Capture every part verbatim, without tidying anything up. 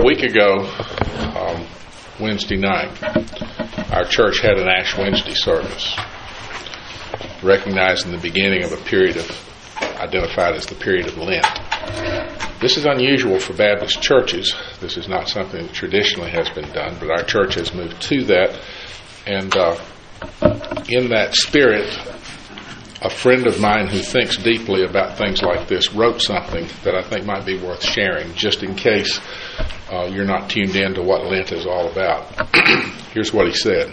week ago, um, Wednesday night, our church had an Ash Wednesday service, recognizing the beginning of a period of, identified as the period of Lent. This is unusual for Baptist churches. This is not something that traditionally has been done, but our church has moved to that. And uh, in that spirit, a friend of mine who thinks deeply about things like this wrote something that I think might be worth sharing, just in case uh, you're not tuned in to what Lent is all about. Here's what he said.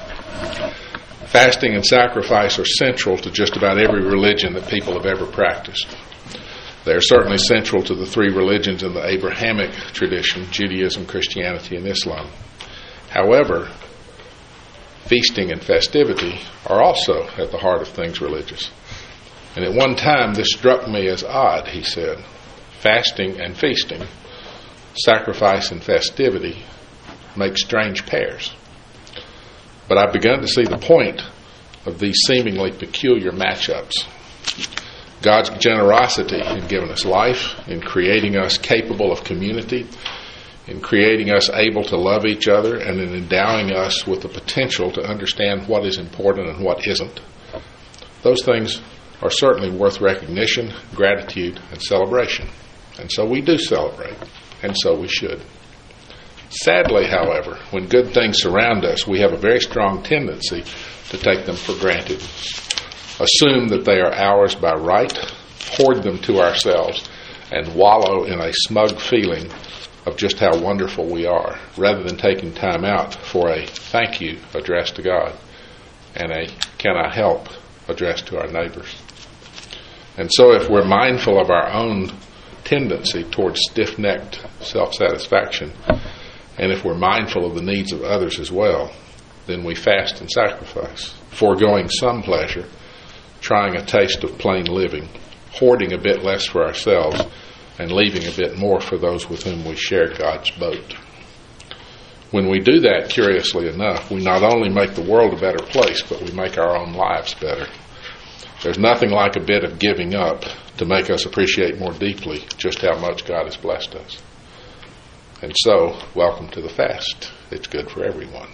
Fasting and sacrifice are central to just about every religion that people have ever practiced. They are certainly central to the three religions in the Abrahamic tradition, Judaism, Christianity, and Islam. However, feasting and festivity are also at the heart of things religious. And at one time, this struck me as odd, he said. Fasting and feasting, sacrifice and festivity make strange pairs. But I've begun to see the point of these seemingly peculiar matchups. God's generosity in giving us life, in creating us capable of community, in creating us able to love each other, and in endowing us with the potential to understand what is important and what isn't. Those things are certainly worth recognition, gratitude, and celebration. And so we do celebrate, and so we should. Sadly, however, when good things surround us, we have a very strong tendency to take them for granted, assume that they are ours by right, hoard them to ourselves, and wallow in a smug feeling of just how wonderful we are, rather than taking time out for a thank you addressed to God and a can I help addressed to our neighbors. And so if we're mindful of our own tendency towards stiff-necked self-satisfaction, and if we're mindful of the needs of others as well, then we fast and sacrifice, foregoing some pleasure, trying a taste of plain living, hoarding a bit less for ourselves, and leaving a bit more for those with whom we share God's boat. When we do that, curiously enough, we not only make the world a better place, but we make our own lives better. There's nothing like a bit of giving up to make us appreciate more deeply just how much God has blessed us. And so, welcome to the fast. It's good for everyone.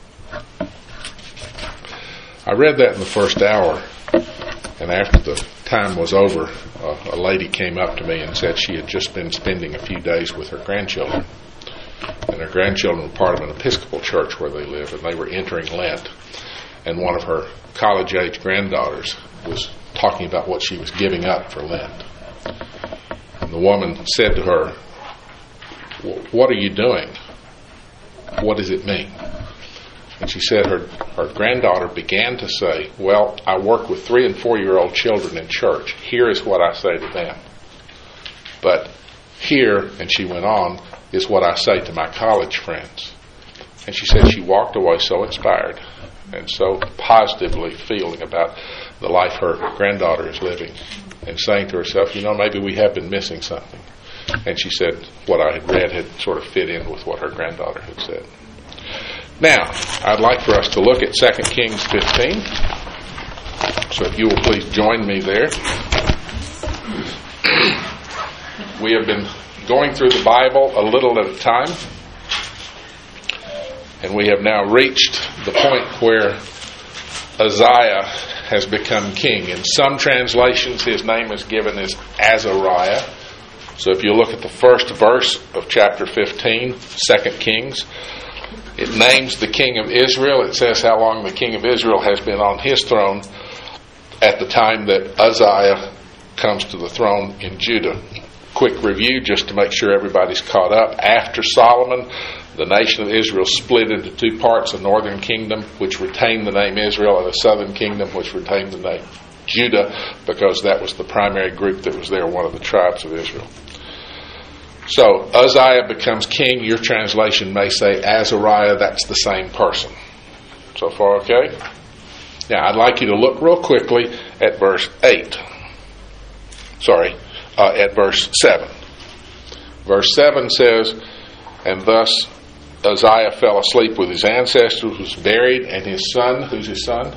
I read that in the first hour, and after the time was over, uh, a lady came up to me and said she had just been spending a few days with her grandchildren. And her grandchildren were part of an Episcopal church where they live, and they were entering Lent. And one of her college-age granddaughters was talking about what she was giving up for Lent. And the woman said to her, "What are you doing? What does it mean?" And she said her, her granddaughter began to say, "Well, I work with three and four-year-old children in church. Here is what I say to them. But here," and she went on, "is what I say to my college friends." And she said she walked away so inspired and so positively feeling about the life her granddaughter is living, and saying to herself, you know, maybe we have been missing something. And she said what I had read had sort of fit in with what her granddaughter had said. Now, I'd like for us to look at Second Kings fifteen. So if you will please join me there. We have been going through the Bible a little at a time. And we have now reached the point where Uzziah has become king. In some translations, his name is given as Azariah. So if you look at the first verse of chapter fifteen, Second Kings, it names the king of Israel. It says how long the king of Israel has been on his throne at the time that Uzziah comes to the throne in Judah. Quick review just to make sure everybody's caught up. After Solomon, the nation of Israel split into two parts, a northern kingdom which retained the name Israel and a southern kingdom which retained the name Judah, because that was the primary group that was there, one of the tribes of Israel. So Uzziah becomes king. Your translation may say Azariah. That's the same person. So far, okay? Now, I'd like you to look real quickly at verse eight. Sorry, uh, at verse seven. Verse seven says, and thus Uzziah fell asleep with his ancestors, was buried, and his son, who's his son?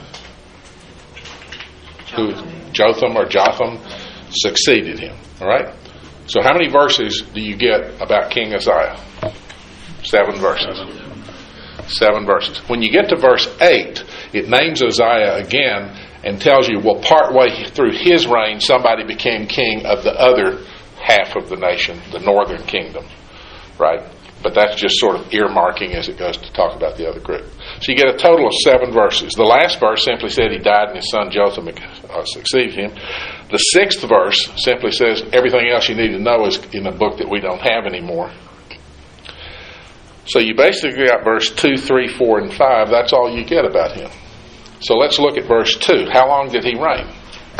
Who, Jotham or Jotham, succeeded him. All right? So how many verses do you get about King Uzziah? Seven verses. Seven verses. When you get to verse eight, it names Uzziah again and tells you, well, partway through his reign, somebody became king of the other half of the nation, the northern kingdom. Right? But that's just sort of earmarking as it goes to talk about the other group. So you get a total of seven verses. The last verse simply said he died and his son Jotham uh, succeeded him. The sixth verse simply says everything else you need to know is in a book that we don't have anymore. So you basically got verse two, three, four, and five. That's all you get about him. So let's look at verse two. How long did he reign?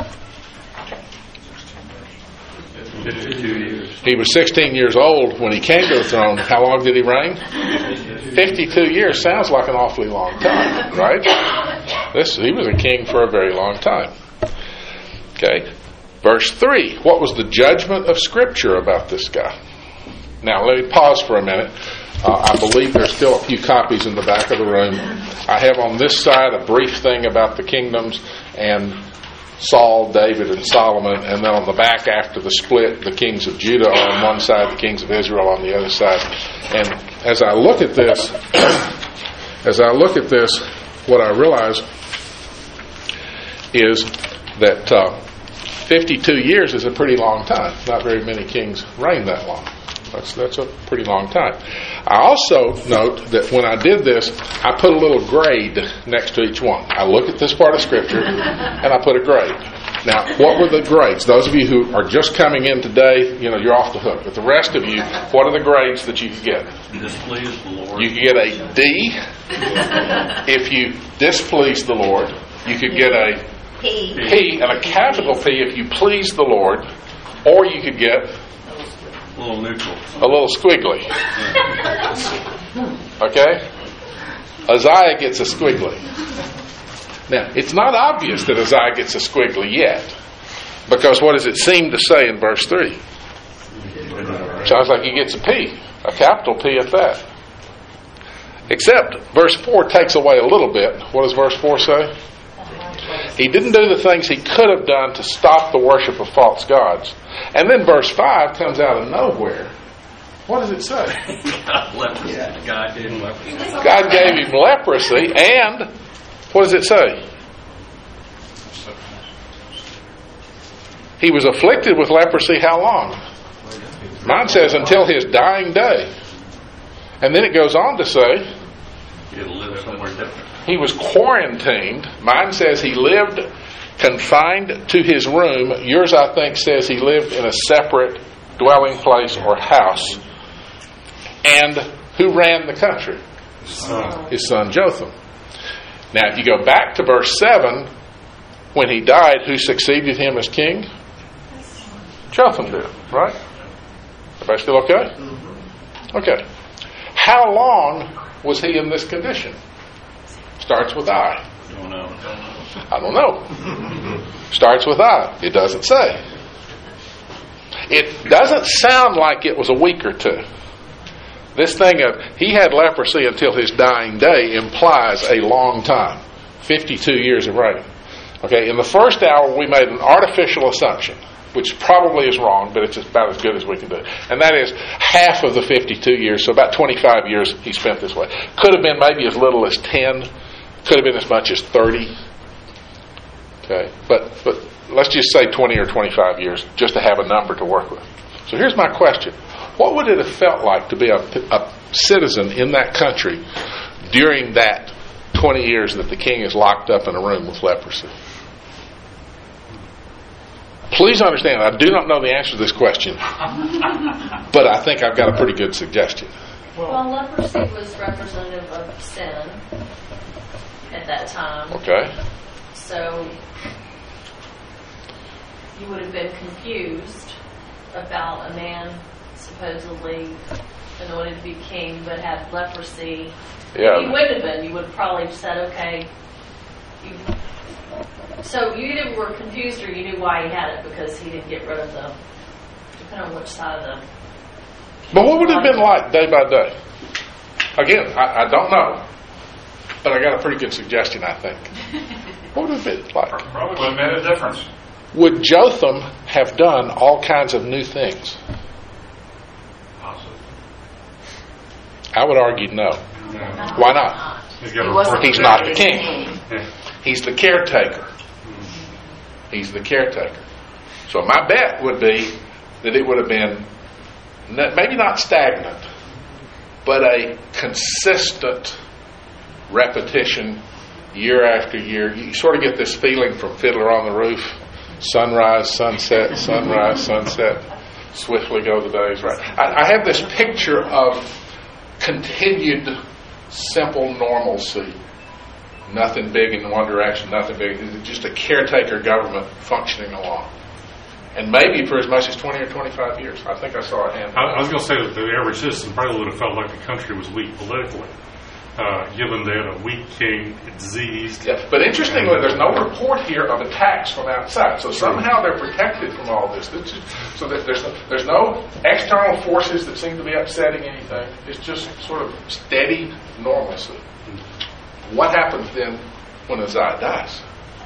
fifty-two years. He was sixteen years old when he came to the throne. How long did he reign? fifty-two years. Sounds like an awfully long time, right? This, he was a king for a very long time. Okay. Verse three. What was the judgment of Scripture about this guy? Now, let me pause for a minute. Uh, I believe there's still a few copies in the back of the room. I have on this side a brief thing about the kingdoms and Saul, David, and Solomon, and then on the back after the split, the kings of Judah are on one side, the kings of Israel on the other side. And as I look at this, as I look at this, what I realize is that uh, fifty-two years is a pretty long time. Not very many kings reign that long. That's that's a pretty long time. I also note that when I did this, I put a little grade next to each one. I look at this part of Scripture, and I put a grade. Now, what were the grades? Those of you who are just coming in today, you know, you're off the hook. But the rest of you, what are the grades that you could get? Displease the Lord. You could get a D if you displease the Lord. You could get a P. P and a capital P if you please the Lord. Or you could get A little neutral. a little squiggly. Okay? Uzziah gets a squiggly. Now, it's not obvious that Uzziah gets a squiggly yet. Because what does it seem to say in verse three? Sounds like he gets a P. A capital P at that. Except, verse four takes away a little bit. What does verse four say? He didn't do the things he could have done to stop the worship of false gods. And then verse five comes out of nowhere. What does it say? God leprosy. God gave him leprosy. God gave him leprosy, and what does it say? He was afflicted with leprosy how long? Mine says until his dying day. And then it goes on to say He'll live somewhere different. he was quarantined. Mine says he lived confined to his room. Yours, I think, says he lived in a separate dwelling place or house. And who ran the country? His son. His son Jotham. Now, if you go back to verse seven, when he died, who succeeded him as king? Jotham did, right? Everybody still okay? Okay. How long was he in this condition? Starts with I. Don't know. I don't know. Starts with I. It doesn't say. It doesn't sound like it was a week or two. This thing of he had leprosy until his dying day implies a long time. fifty-two years of reign. Okay, in the first hour we made an artificial assumption, which probably is wrong, but it's about as good as we can do. And that is half of the fifty-two years, so about twenty-five years he spent this way. Could have been maybe as little as ten. Could have been as much as thirty. Okay, but but let's just say twenty or twenty-five years, just to have a number to work with. So here's my question. What would it have felt like to be a, a citizen in that country during that twenty years that the king is locked up in a room with leprosy? Please understand, I do not know the answer to this question, but I think I've got a pretty good suggestion. Well, leprosy was representative of sin at that time. Okay? So you would have been confused about a man supposedly anointed to be king but had leprosy. Yeah. You wouldn't have been. You would have probably said, okay. You, so you either were confused or you knew why he had it because he didn't get rid of them. Depending on which side of them. But what would it have been like day by day? Again, I, I don't know. But I got a pretty good suggestion, I think. What would it have been like? Probably would have made a difference. Would Jotham have done all kinds of new things? Possibly. I would argue no. Why not? He's He wasn't He's not the his king. He's the caretaker. He's the caretaker. So my bet would be that it would have been maybe not stagnant, but a consistent repetition year after year. You sort of get this feeling from Fiddler on the Roof: sunrise, sunset, sunrise, sunset. Swiftly go the days. Right. I, I have this picture of continued simple normalcy. Nothing big in one direction, nothing big. It's just a caretaker government functioning along. And maybe for as much as twenty or twenty-five years. I think I saw a hand. I, I was going to say that the average citizen probably would have felt like the country was weak politically, uh, given they had a weak king, diseased. Yeah, but interestingly, there's no report here of attacks from outside. So somehow they're protected from all this. This is, so that there's there's no external forces that seem to be upsetting anything. It's just sort of steady normalcy. What happens then when Uzziah dies?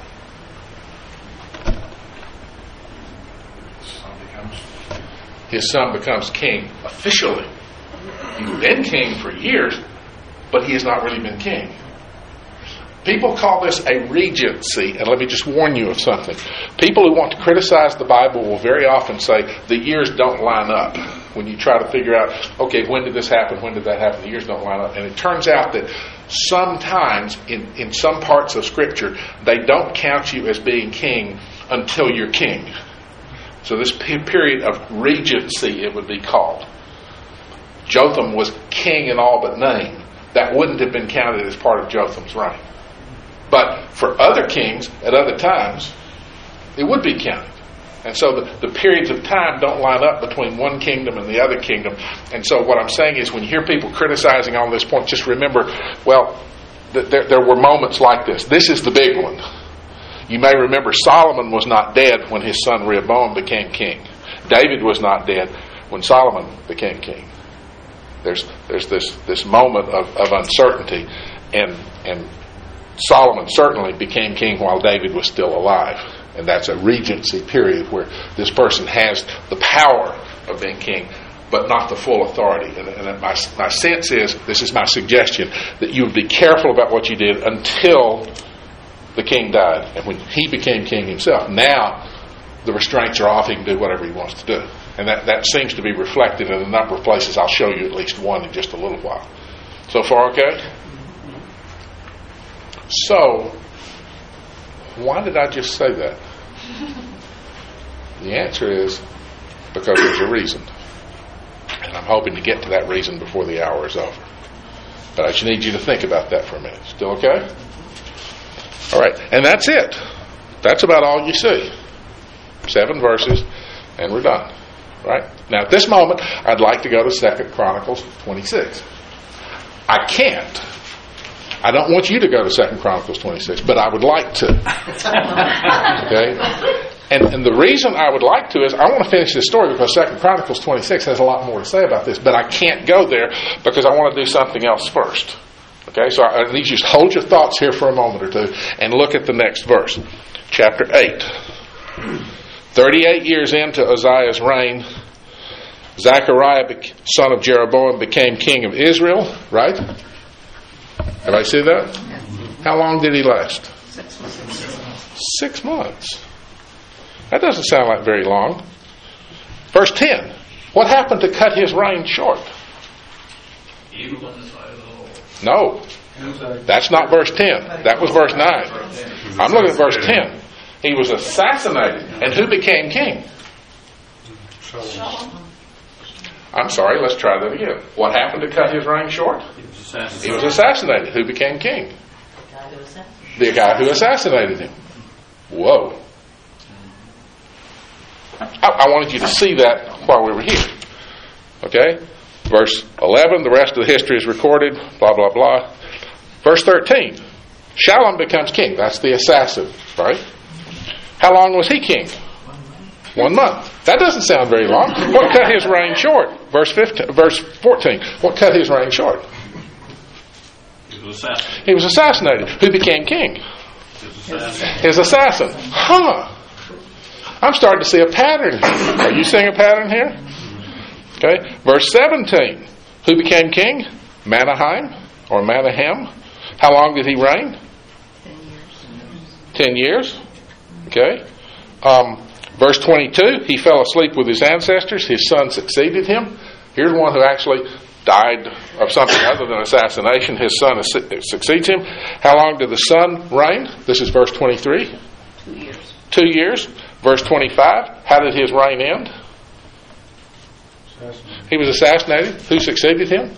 His son becomes king officially. He's been king for years, but he has not really been king. People call this a regency, and let me just warn you of something. People who want to criticize the Bible will very often say the years don't line up. When you try to figure out, okay, when did this happen, when did that happen, the years don't line up. And it turns out that sometimes in, in some parts of Scripture, they don't count you as being king until you're king. So this period of regency, it would be called. Jotham was king in all but name. That wouldn't have been counted as part of Jotham's reign. But for other kings at other times, it would be counted. And so the, the periods of time don't line up between one kingdom and the other kingdom. And so what I'm saying is when you hear people criticizing on this point, just remember, well, th- there, there were moments like this. This is the big one. You may remember Solomon was not dead when his son Rehoboam became king. David was not dead when Solomon became king. There's there's this, this moment of, of uncertainty, and and Solomon certainly became king while David was still alive. And that's a regency period where this person has the power of being king, but not the full authority. And, and my, my sense is, this is my suggestion, that you would be careful about what you did until the king died. And when he became king himself, now the restraints are off. He can do whatever he wants to do. And that, that seems to be reflected in a number of places. I'll show you at least one in just a little while. So far, okay? So, why did I just say that? The answer is because there's a reason. And I'm hoping to get to that reason before the hour is over. But I just need you to think about that for a minute. Still okay? All right. And that's it. That's about all you see. Seven verses, and we're done. Right? Now, at this moment, I'd like to go to Second Chronicles twenty-six. I can't. I don't want you to go to Second Chronicles twenty-six, but I would like to. Okay? And, and the reason I would like to is I want to finish this story because Second Chronicles twenty-six has a lot more to say about this, but I can't go there because I want to do something else first. Okay? So I need you to hold your thoughts here for a moment or two and look at the next verse. Chapter eight. thirty-eight years into Uzziah's reign, Zechariah, son of Jeroboam, became king of Israel. Right? Have I seen that? How long did he last? Six months. Six months. That doesn't sound like very long. Verse ten. What happened to cut his reign short? Evil in the sight of the Lord. No. That's not verse ten. That was verse nine. I'm looking at verse ten. He was assassinated. And who became king? I'm sorry, let's try that again. What happened to cut his reign short? He was assassinated. He was assassinated. Who became king? The guy who was assassinated. The guy who assassinated him. Whoa. I, I wanted you to see that while we were here. Okay? Verse eleven, the rest of the history is recorded, blah, blah, blah. Verse thirteen, Shallum becomes king. That's the assassin, right? How long was he king? One month. That doesn't sound very long. What cut his reign short? Verse fifteen, verse fourteen. What cut his reign short? He was assassinated. He was assassinated. Who became king? He was assassinated. His assassin. Huh. I'm starting to see a pattern here. Are you seeing a pattern here? Okay. Verse seventeen. Who became king? Manaheim or Manahem. How long did he reign? Ten years. Okay. Um, verse twenty-two, he fell asleep with his ancestors. His son succeeded him. Here's one who actually died of something other than assassination. His son succeeds him. How long did the son reign? This is verse twenty-three. Two years. Two years. Verse twenty-five, how did his reign end? He was assassinated. Who succeeded him?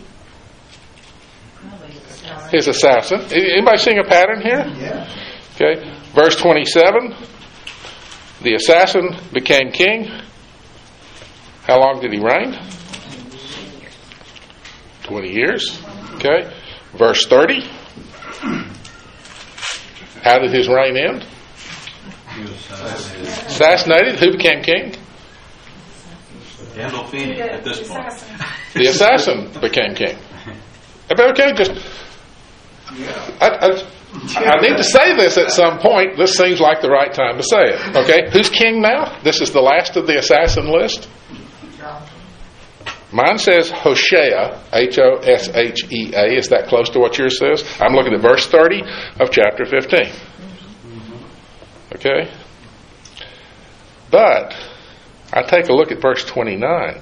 His assassin. Anybody seeing a pattern here? Yeah. Okay. Verse twenty-seven, the assassin became king. How long did he reign? twenty years. Okay. Verse thirty, how did his reign end? Assassinated. Who became king? Gandolfini at this point. The assassin became king. Okay, just I, I, I need to say this at some point. This seems like the right time to say it. Okay, who's king now? This is the last of the assassin list. Mine says Hoshea, H O S H E A. Is that close to what yours says? I'm looking at verse thirty of chapter fifteen. Okay? But I take a look at verse twenty-nine.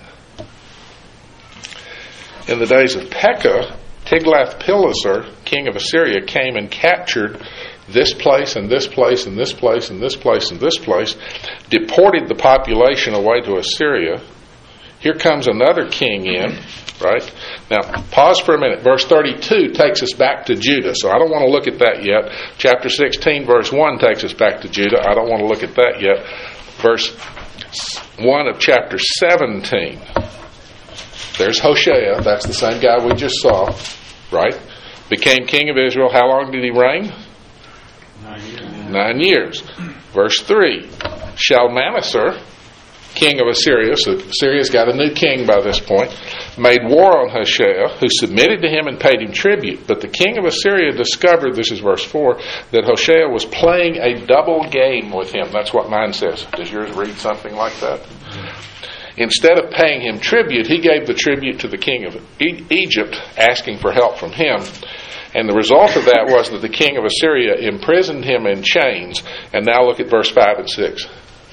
In the days of Pekah, Tiglath-Pileser, king of Assyria, came and captured this place and this place and this place and this place and this place, deported the population away to Assyria. Here comes another king in, right? Now, pause for a minute. Verse thirty-two takes us back to Judah, so I don't want to look at that yet. Chapter sixteen, verse one takes us back to Judah. I don't want to look at that yet. Verse one of chapter seventeen. There's Hoshea. That's the same guy we just saw, right? Became king of Israel. How long did he reign? Nine years. Nine years. Verse three. Shalmaneser, king of Assyria, so Assyria's got a new king by this point, made war on Hoshea, who submitted to him and paid him tribute. But the king of Assyria discovered, this is verse four, that Hoshea was playing a double game with him. That's what mine says. Does yours read something like that? Instead of paying him tribute, he gave the tribute to the king of e- Egypt, asking for help from him. And the result of that was that the king of Assyria imprisoned him in chains. And now look at verse five and six.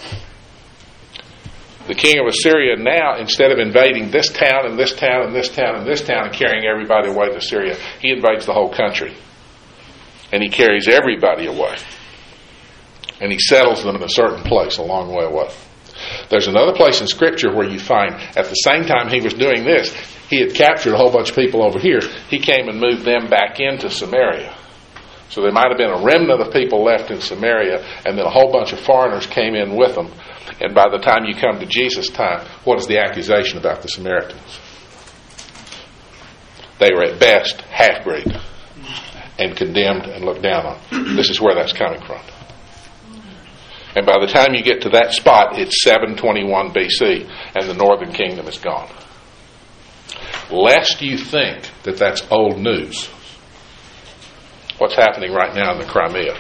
The king of Assyria now, instead of invading this town and this town and this town and this town and carrying everybody away to Syria, he invades the whole country. And he carries everybody away. And he settles them in a certain place a long way away. There's another place in Scripture where you find at the same time he was doing this, he had captured a whole bunch of people over here. He came and moved them back into Samaria. So there might have been a remnant of people left in Samaria, and then a whole bunch of foreigners came in with them. And by the time you come to Jesus' time, what is the accusation about the Samaritans? They were at best half-breed and condemned and looked down on. This is where that's coming from. And by the time you get to that spot, it's seven twenty-one B C, and the northern kingdom is gone. Lest you think that that's old news, what's happening right now in the Crimea?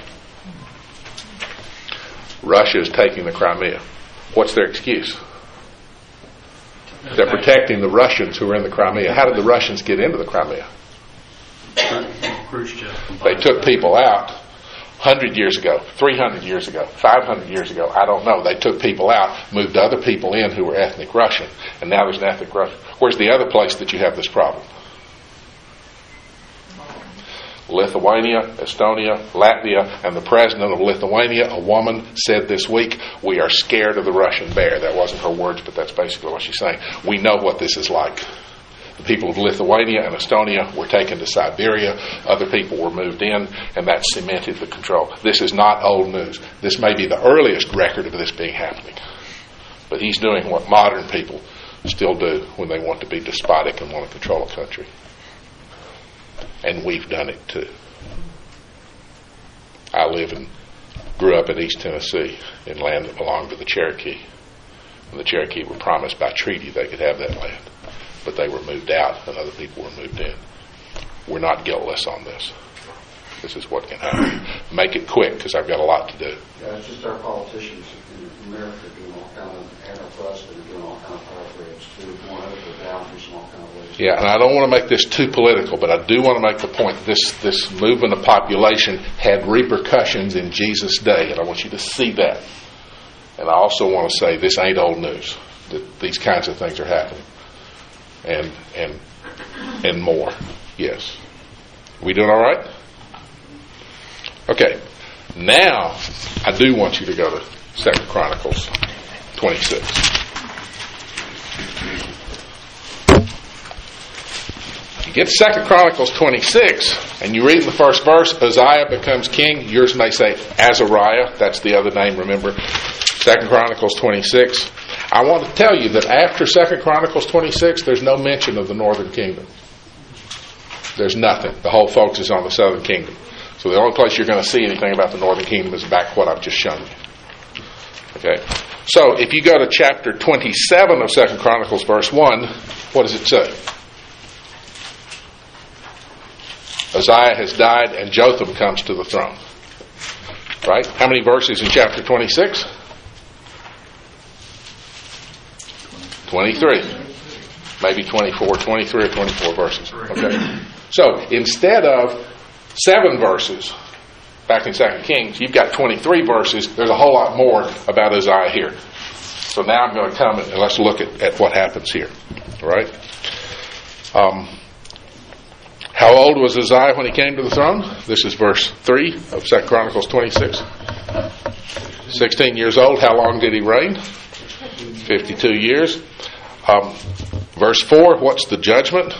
Russia is taking the Crimea. What's their excuse? They're protecting the Russians who are in the Crimea. How did the Russians get into the Crimea? Khrushchev. They took people out one hundred years ago, three hundred years ago, five hundred years ago. I don't know. They took people out, moved other people in who were ethnic Russian, and now there's an ethnic Russian. Where's the other place that you have this problem? Lithuania, Estonia, Latvia, and the president of Lithuania, a woman, said this week, we are scared of the Russian bear. That wasn't her words, but that's basically what she's saying. We know what this is like. The people of Lithuania and Estonia were taken to Siberia. Other people were moved in, and that cemented the control. This is not old news. This may be the earliest record of this being happening. But he's doing what modern people still do when they want to be despotic and want to control a country. And we've done it too. I live and grew up in East Tennessee in land that belonged to the Cherokee. And the Cherokee were promised by treaty they could have that land. But they were moved out and other people were moved in. We're not guiltless on this. This is what can happen. Make it quick because I've got a lot to do. Yeah, it's just our politicians in America doing all kind of antitrust and doing all kind of power grabs too. One of the conference and all kind of ways. Yeah, and I don't want to make this too political, but I do want to make the point this this movement of population had repercussions in Jesus' day, and I want you to see that. And I also want to say this ain't old news, that these kinds of things are happening. And and and more. Yes. We doing all right? Okay. Now, I do want you to go to Second Chronicles twenty-six. You get to Second Chronicles twenty-six, and you read in the first verse, Uzziah becomes king. Yours may say Azariah. That's the other name, remember. Second Chronicles twenty-six. I want to tell you that after Second Chronicles twenty-six, there's no mention of the northern kingdom. There's nothing. The whole focus is on the southern kingdom. So the only place you're going to see anything about the northern kingdom is back what I've just shown you. Okay. So if you go to chapter twenty-seven of Second Chronicles, verse one, what does it say? Uzziah has died and Jotham comes to the throne. Right? How many verses in chapter twenty-six? twenty-three. Maybe twenty-four, twenty-three or twenty-four verses. Okay. So instead of seven verses back in Second Kings, you've got twenty-three verses. There's a whole lot more about Uzziah here. So now I'm going to come and let's look at, at what happens here. All right? Um, how old was Uzziah when he came to the throne? This is verse three of Second Chronicles twenty-six. sixteen years old. How long did he reign? fifty-two years. Um, verse four, what's the judgment?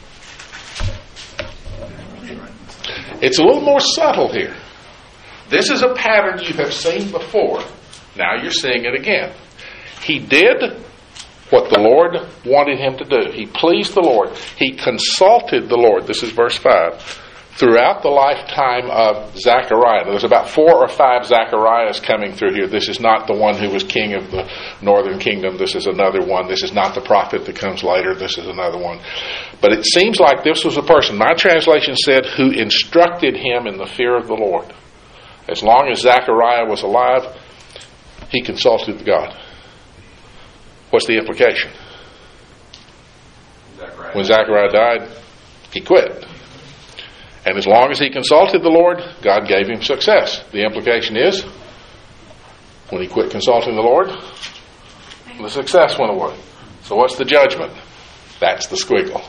It's a little more subtle here. This is a pattern you have seen before. Now you're seeing it again. He did what the Lord wanted him to do. He pleased the Lord. He consulted the Lord. This is verse five. Throughout the lifetime of Zechariah. There's about four or five Zechariahs coming through here. This is not the one who was king of the northern kingdom. This is another one. This is not the prophet that comes later. This is another one. But it seems like this was a person. My translation said, who instructed him in the fear of the Lord. As long as Zechariah was alive, he consulted God. What's the implication? Zechariah. When Zechariah died, he quit. And as long as he consulted the Lord, God gave him success. The implication is, when he quit consulting the Lord, the success went away. So what's the judgment? That's the squiggle.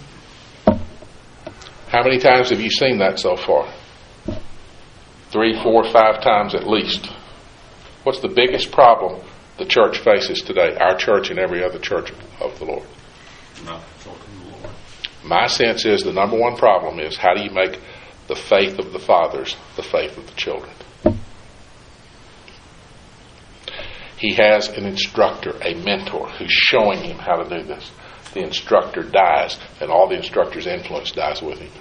How many times have you seen that so far? Three, four, five times at least. What's the biggest problem the church faces today? Our church and every other church of the Lord. Not consulting the Lord. My sense is the number one problem is how do you make the faith of the fathers the faith of the children? He has an instructor, a mentor, who's showing him how to do this. The instructor dies, and all the instructor's influence dies with him.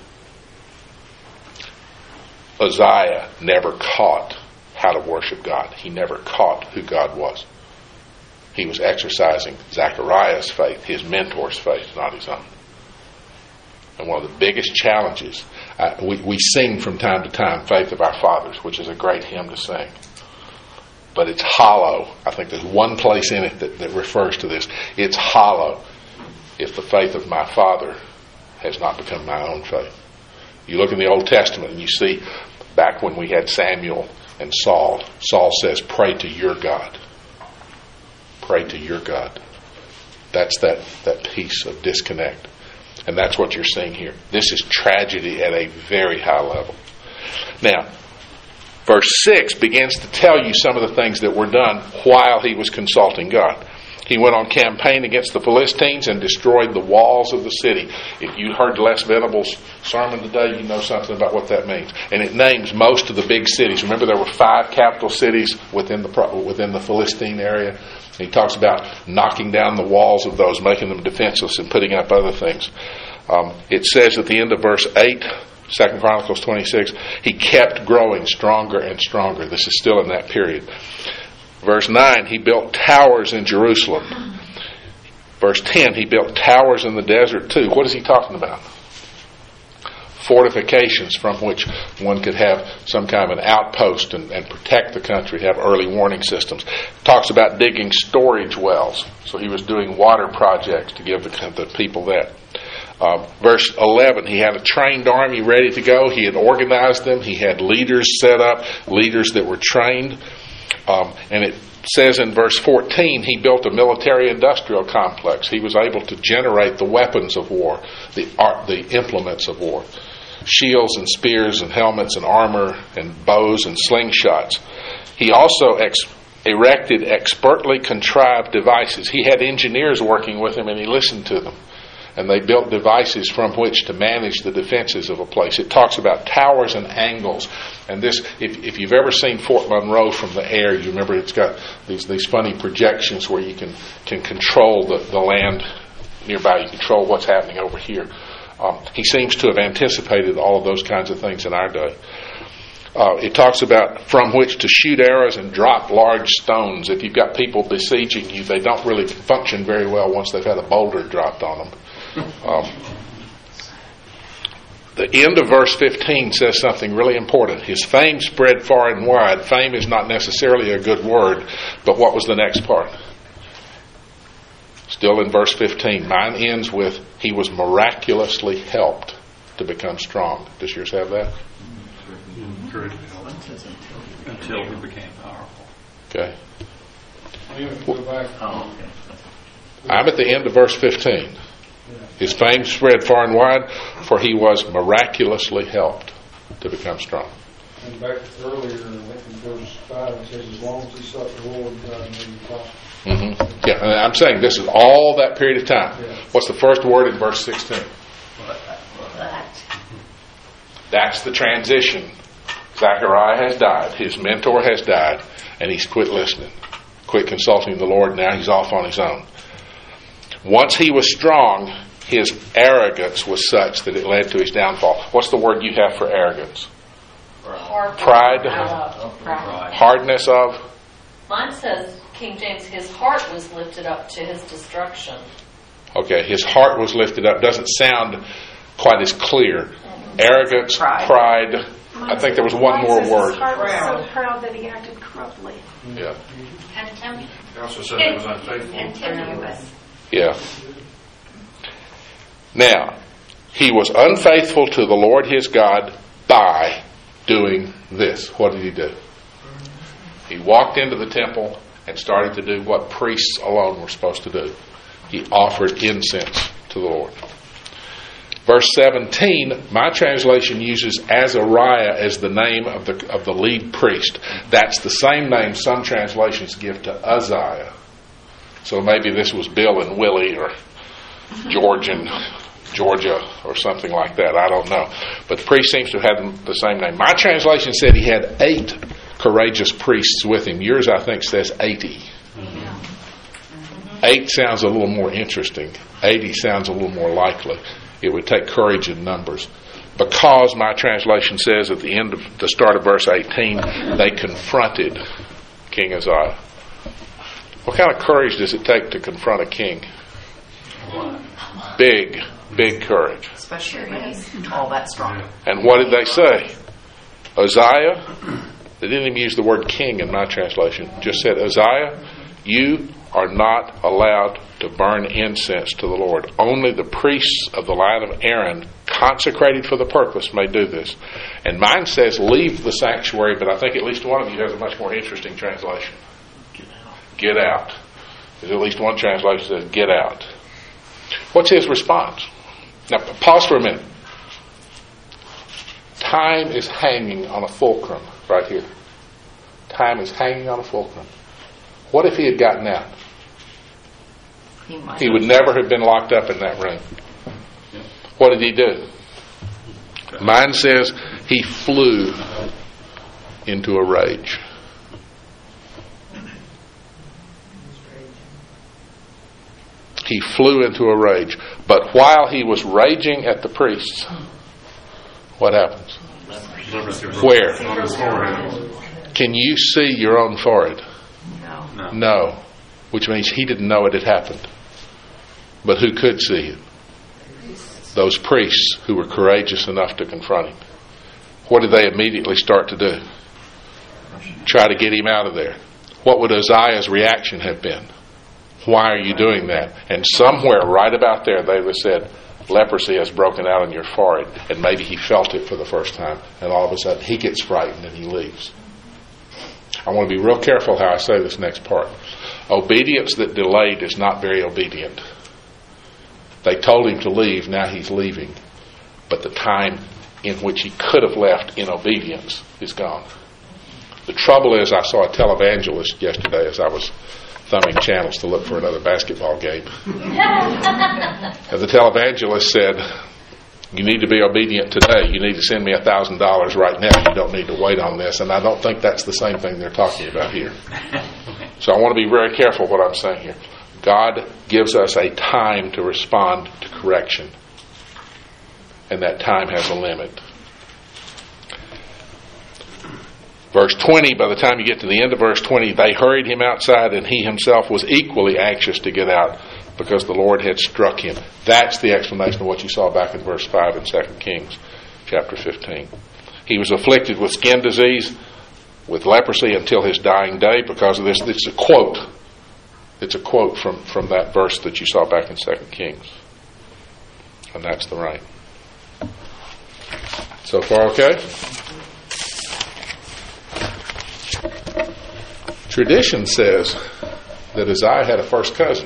Uzziah never caught how to worship God. He never caught who God was. He was exercising Zechariah's faith, his mentor's faith, not his own. And one of the biggest challenges, uh, we, we sing from time to time, Faith of Our Fathers, which is a great hymn to sing. But it's hollow. I think there's one place in it that, that refers to this. It's hollow if the faith of my father has not become my own faith. You look in the Old Testament and you see back when we had Samuel and Saul, Saul says, pray to your God. Pray to your God. That's that, that piece of disconnect. And that's what you're seeing here. This is tragedy at a very high level. Now, verse six begins to tell you some of the things that were done while he was consulting God. He went on campaign against the Philistines and destroyed the walls of the city. If you heard Les Venable's sermon today, you know something about what that means. And it names most of the big cities. Remember, there were five capital cities within the within the Philistine area. He talks about knocking down the walls of those, making them defenseless, and putting up other things. Um, it says at the end of verse eight, Second Chronicles twenty-six, he kept growing stronger and stronger. This is still in that period. Verse nine, he built towers in Jerusalem. Verse ten, he built towers in the desert too. What is he talking about? fortifications from which one could have some kind of an outpost and, and protect the country, have early warning systems. Talks about digging storage wells. So he was doing water projects to give the, the people that. Uh, verse eleven, he had a trained army ready to go. He had organized them. He had leaders set up, leaders that were trained. Um, and it says in verse fourteen, he built a military-industrial complex. He was able to generate the weapons of war, the art, the implements of war. Shields and spears and helmets and armor and bows and slingshots. He also ex- erected expertly contrived devices. He had engineers working with him, and he listened to them. And they built devices from which to manage the defenses of a place. It talks about towers and angles. And this, if, if you've ever seen Fort Monroe from the air, you remember it's got these, these funny projections where you can, can control the, the land nearby. You control what's happening over here. Um, he seems to have anticipated all of those kinds of things in our day. Uh, it talks about from which to shoot arrows and drop large stones. If you've got people besieging you, they don't really function very well once they've had a boulder dropped on them. Um, the end of verse fifteen says something really important. His fame spread far and wide. Fame is not necessarily a good word, but what was the next part? Still in verse fifteen. Mine ends with, he was miraculously helped to become strong. Does yours have that? Until he became powerful. Okay. Go back. Oh, okay. I'm at the end of verse fifteen. His fame spread far and wide, for he was miraculously helped to become strong. And back earlier, I think in verse five, it says, as long as he sought the Lord, God made him prosper. Mm-hmm. Yeah, and I'm saying this is all that period of time. Yeah. What's the first word in verse sixteen? That. That's the transition. Zechariah has died. His mentor has died. And he's quit listening. Quit consulting the Lord. Now he's off on his own. Once he was strong, his arrogance was such that it led to his downfall. What's the word you have for arrogance? Hard- Pride. Uh, pride. Hardness of? Mine says, King James, his heart was lifted up to his destruction. Okay, his heart was lifted up. Doesn't sound quite as clear. Mm-hmm. Arrogance, pride. pride. I think there was one more word. His heart was so proud that he acted corruptly. Yeah. Contempt. He also said he was unfaithful. Contemptuous. Yeah. Now, he was unfaithful to the Lord his God by doing this. What did he do? He walked into the temple and started to do what priests alone were supposed to do. He offered incense to the Lord. Verse seventeen, my translation uses Azariah as the name of the of the lead priest. That's the same name some translations give to Uzziah. So maybe this was Bill and Willie or George and Georgia or something like that. I don't know. But the priest seems to have had the same name. My translation said he had eight courageous priests with him. Yours, I think, says eighty. Mm-hmm. Eight sounds a little more interesting. eighty sounds a little more likely. It would take courage in numbers. Because my translation says at the end of the start of verse eighteen, they confronted King Uzziah. What kind of courage does it take to confront a king? Big, big courage. Especially when he's all that strong. And what did they say? Uzziah, they didn't even use the word king in my translation, just said, Uzziah, you are not allowed to burn incense to the Lord. Only the priests of the line of Aaron, consecrated for the purpose, may do this. And mine says leave the sanctuary, but I think at least one of you has a much more interesting translation. Get out. There's at least one translation that says get out. What's his response? Now pause for a minute. Time is hanging on a fulcrum right here. Time is hanging on a fulcrum. What if he had gotten out? He, might he would never have been locked up in that room. What did he do? Mine says he flew into a rage. He flew into a rage. But while he was raging at the priests, what happens? Where? Can you see your own forehead? No. No. Which means he didn't know it had happened. But who could see it? those priests who were courageous enough to confront him, what did they immediately start to do? Try to get him out of there. What would Uzziah's reaction have been? Why are you doing that? And somewhere right about there they would have said, leprosy has broken out on your forehead. And maybe he felt it for the first time, and all of a sudden he gets frightened and he leaves. I want to be real careful how I say this next part. Obedience that delayed is not very obedient. They told him to leave, now he's leaving. But the time in which he could have left in obedience is gone. The trouble is, I saw a televangelist yesterday as I was thumbing channels to look for another basketball game. And the televangelist said, you need to be obedient today. You need to send me a thousand dollars right now. You don't need to wait on this. And I don't think that's the same thing they're talking about here. So I want to be very careful what I'm saying here. God gives us a time to respond to correction. And that time has a limit. Verse twenty, by the time you get to the end of verse twenty, they hurried him outside, and he himself was equally anxious to get out because the Lord had struck him. That's the explanation of what you saw back in verse five in Second Kings chapter fifteen. He was afflicted with skin disease, with leprosy until his dying day because of this. It's a quote. It's a quote from, from that verse that you saw back in Second Kings. And that's the right. So far, okay? Tradition says that Uzziah had a first cousin.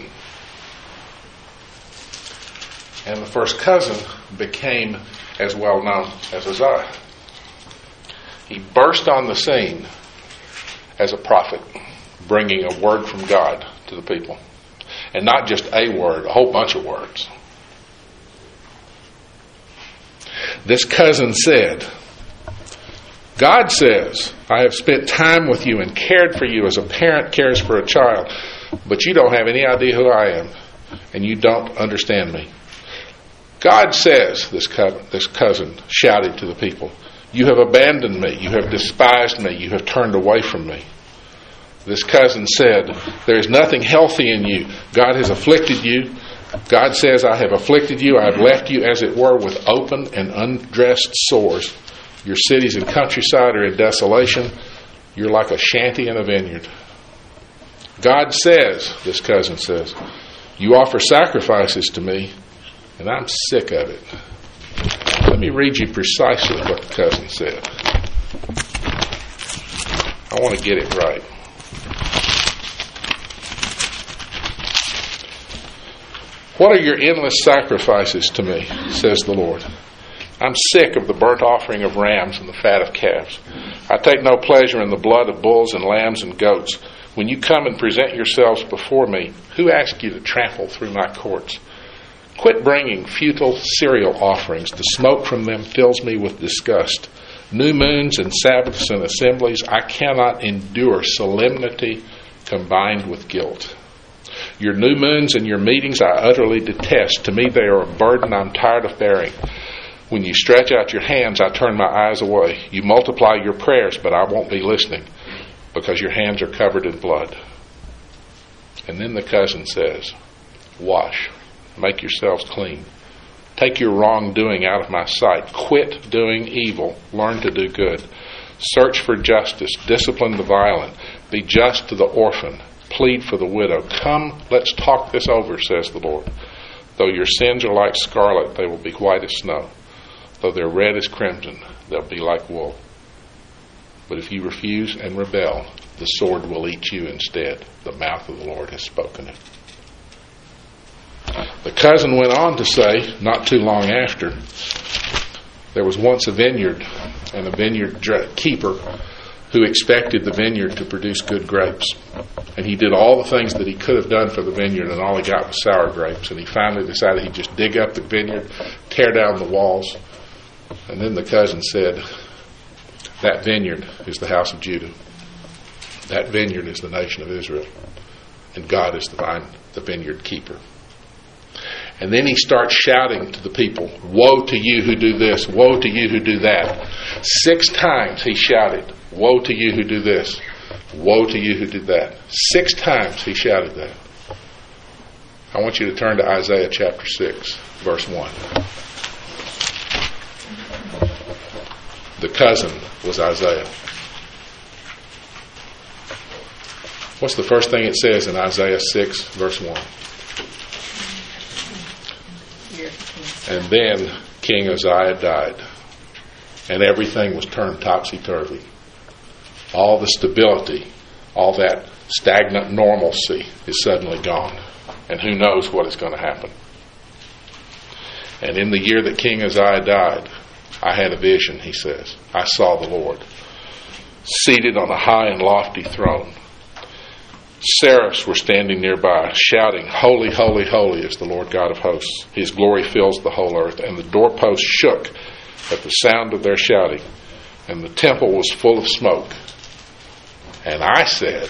And the first cousin became as well known as Uzziah. He burst on the scene as a prophet, bringing a word from God to the people. And not just a word, a whole bunch of words. This cousin said, God says, I have spent time with you and cared for you as a parent cares for a child, but you don't have any idea who I am, and you don't understand me. God says, this cousin, this cousin shouted to the people, you have abandoned me, you have despised me, you have turned away from me. This cousin said, there is nothing healthy in you. God has afflicted you. God says, I have afflicted you. I have left you, as it were, with open and undressed sores. Your cities and countryside are in desolation. You're like a shanty in a vineyard. God says, this cousin says, you offer sacrifices to me, and I'm sick of it. Let me read you precisely what the cousin said. I want to get it right. What are your endless sacrifices to me, says the Lord. I'm sick of the burnt offering of rams and the fat of calves. I take no pleasure in the blood of bulls and lambs and goats. When you come and present yourselves before me, who asked you to trample through my courts? Quit bringing futile cereal offerings. The smoke from them fills me with disgust. New moons and Sabbaths and assemblies, I cannot endure solemnity combined with guilt. Your new moons and your meetings I utterly detest. To me they are a burden I'm tired of bearing. When you stretch out your hands, I turn my eyes away. You multiply your prayers, but I won't be listening because your hands are covered in blood. And then the cousin says, wash, make yourselves clean. Take your wrongdoing out of my sight. Quit doing evil. Learn to do good. Search for justice. Discipline the violent. Be just to the orphan. Plead for the widow. Come, let's talk this over, says the Lord. Though your sins are like scarlet, they will be white as snow. Though they're red as crimson, they'll be like wool. But if you refuse and rebel, the sword will eat you instead. The mouth of the Lord has spoken it. The cousin went on to say, not too long after, there was once a vineyard and a vineyard keeper who expected the vineyard to produce good grapes. And he did all the things that he could have done for the vineyard, and all he got was sour grapes. And he finally decided he'd just dig up the vineyard, tear down the walls. And then the cousin said, that vineyard is the house of Judah. That vineyard is the nation of Israel. And God is the vine, the vineyard keeper. And then he starts shouting to the people, woe to you who do this, woe to you who do that. Six times he shouted, woe to you who do this, woe to you who do that. Six times he shouted that. I want you to turn to Isaiah chapter six, verse one. The cousin was Isaiah. What's the first thing it says in Isaiah six, verse one? And then King Uzziah died, and everything was turned topsy-turvy. All the stability, all that stagnant normalcy is suddenly gone, and who knows what is going to happen. And in the year that King Uzziah died, I had a vision, he says. I saw the Lord seated on a high and lofty throne. Seraphs were standing nearby, shouting, "Holy, holy, holy is the Lord God of hosts. His glory fills the whole earth." And the doorposts shook at the sound of their shouting, and the temple was full of smoke. And I said,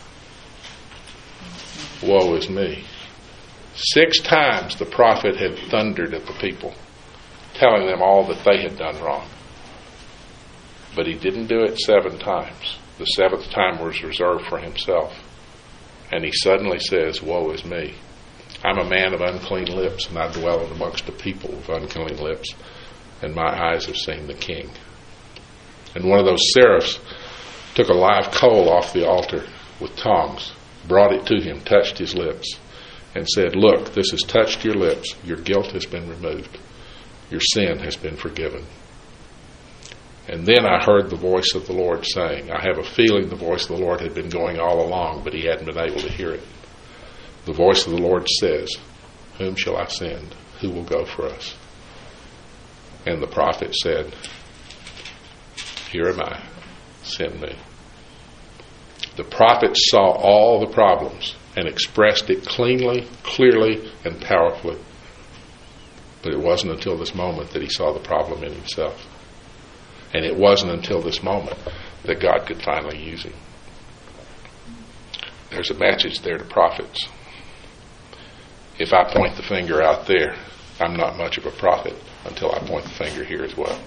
"Woe is me." Six times the prophet had thundered at the people, telling them all that they had done wrong. But he didn't do it seven times. The seventh time was reserved for himself. And he suddenly says, "Woe is me. I'm a man of unclean lips, and I dwell amongst a people of unclean lips, and my eyes have seen the King." And one of those seraphs took a live coal off the altar with tongs, brought it to him, touched his lips, and said, "Look, this has touched your lips. Your guilt has been removed. Your sin has been forgiven." And then I heard the voice of the Lord saying, I have a feeling the voice of the Lord had been going all along, but he hadn't been able to hear it. The voice of the Lord says, "Whom shall I send? Who will go for us?" And the prophet said, "Here am I. Send me." The prophet saw all the problems and expressed it cleanly, clearly, and powerfully. But it wasn't until this moment that he saw the problem in himself. And it wasn't until this moment that God could finally use him. There's a message there to prophets. If I point the finger out there, I'm not much of a prophet until I point the finger here as well.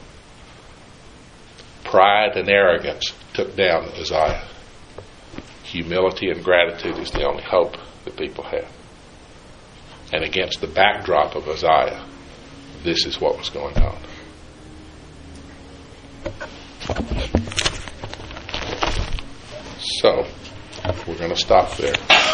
Pride and arrogance took down Uzziah. Humility and gratitude is the only hope that people have. And against the backdrop of Uzziah, this is what was going on. So, we're going to stop there.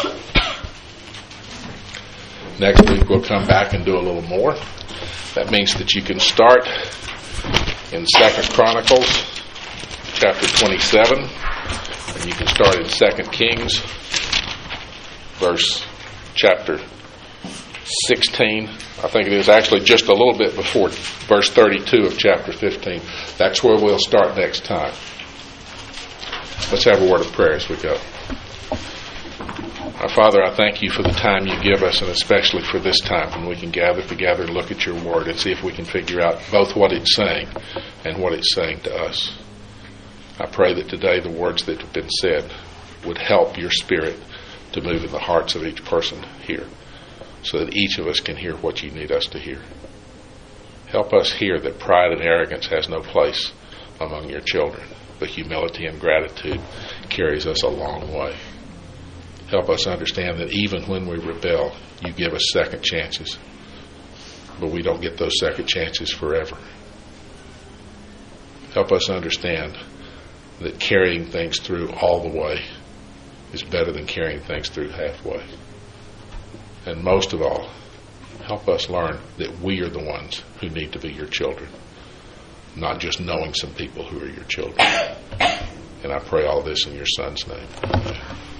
Next week we'll come back and do a little more. That means that you can start in Second Chronicles chapter twenty-seven, and you can start in Second Kings verse chapter sixteen. I think it is actually just a little bit before verse thirty-two of chapter fifteen. That's where we'll start next time. Let's have a word of prayer as we go. Our Father, I thank you for the time you give us, and especially for this time when we can gather together and look at your word and see if we can figure out both what it's saying and what it's saying to us. I pray that today the words that have been said would help your Spirit to move in the hearts of each person here, so that each of us can hear what you need us to hear. Help us hear that pride and arrogance has no place among your children, but humility and gratitude carries us a long way. Help us understand that even when we rebel, you give us second chances, but we don't get those second chances forever. Help us understand that carrying things through all the way is better than carrying things through halfway. And most of all, help us learn that we are the ones who need to be your children, not just knowing some people who are your children. And I pray all this in your Son's name. Amen.